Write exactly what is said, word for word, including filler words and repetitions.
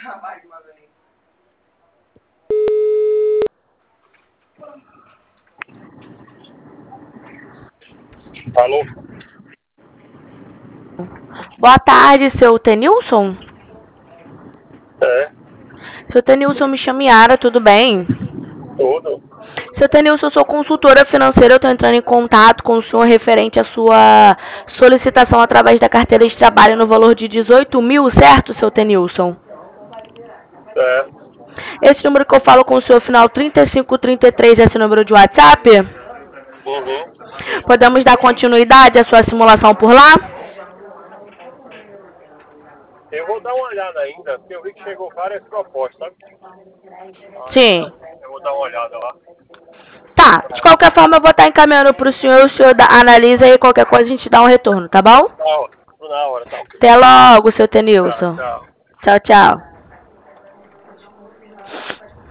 Alô? Boa tarde, seu Tenilson. É, Seu Tenilson, me chama Yara, tudo bem? tudo. Seu Tenilson, eu sou consultora financeira, eu estou entrando em contato com o senhor referente à sua solicitação através da carteira de trabalho no valor de dezoito mil, certo, seu Tenilson? É. Esse número que eu falo com o senhor, final trinta e cinco trinta e três, é esse número de WhatsApp? Uhum. Podemos dar continuidade à sua simulação por lá? Eu vou dar uma olhada ainda, porque eu vi que chegou várias propostas, sabe? Sim. Eu vou dar uma olhada lá. Tá, de qualquer forma eu vou estar encaminhando para o senhor, o senhor dá- analisa e qualquer coisa a gente dá um retorno, tá bom? Na hora, na hora, tá ok. Até logo, seu Tchau, Tenilson. tchau. Tchau, tchau.